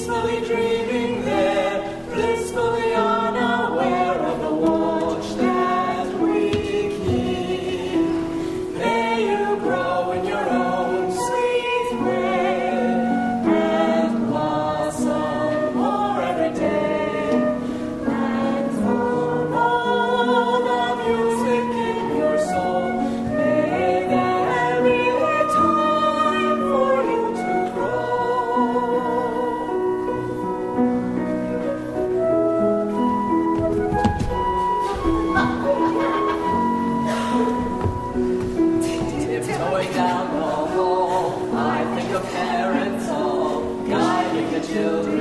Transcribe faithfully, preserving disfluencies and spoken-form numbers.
peacefully dreaming there, blissfully unaware of the watch that we keep. May you grow in your own sweet way and blossom more every day. And for all the music in your soul, may there be time for you to grow. Tiptoeing down the hall, I think of parents all guiding the children